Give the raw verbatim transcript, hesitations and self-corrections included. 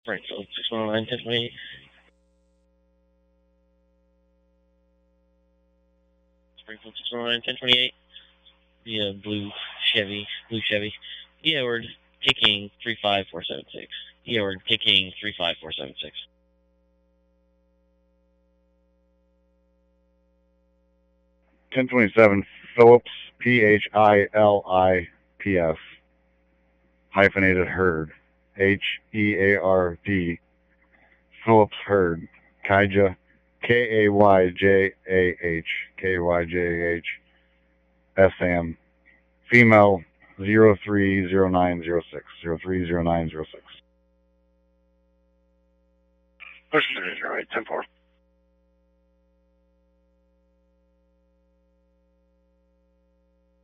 Springfield six one nine, ten twenty-eight. Springfield six one nine, ten twenty-eight. Yeah, blue Chevy, blue Chevy. Yeah, we're taking three five four seven six. Yeah, we're taking three five four seven six. ten twenty-seven, Phillips, P H I L I P S, hyphenated Herd, H E A R D, Phillips Herd, Kayja, K A Y J A H, K A Y J A H, S M, female, zero three zero nine zero six, zero three zero nine zero six. Push zero eight, ten four.